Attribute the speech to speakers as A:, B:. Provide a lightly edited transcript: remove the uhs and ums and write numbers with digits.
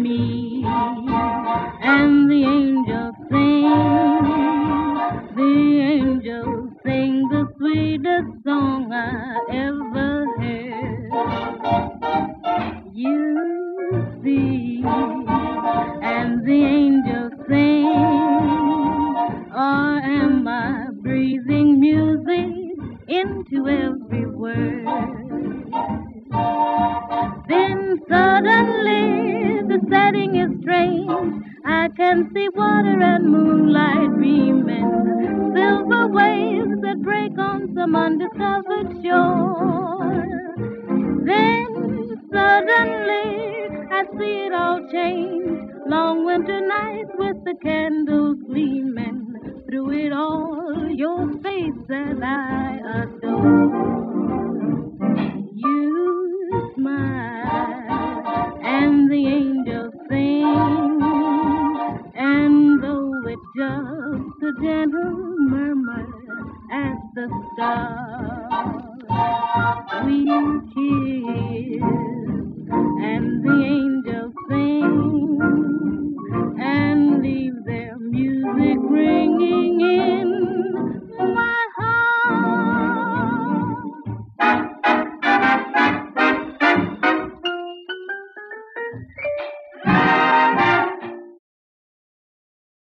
A: me. And the angels sing the sweetest song I ever heard. You see, and the angels sing, or am I breathing music into every word? Then suddenly the setting is strange. I can see water and moonlight beaming, silver waves that break on some undiscovered shore. Then suddenly I see it all change. Long winter nights with the candles gleaming. Through it all, your face that I adore. You smile, and the angels sing, and though it's just a gentle murmur as the stars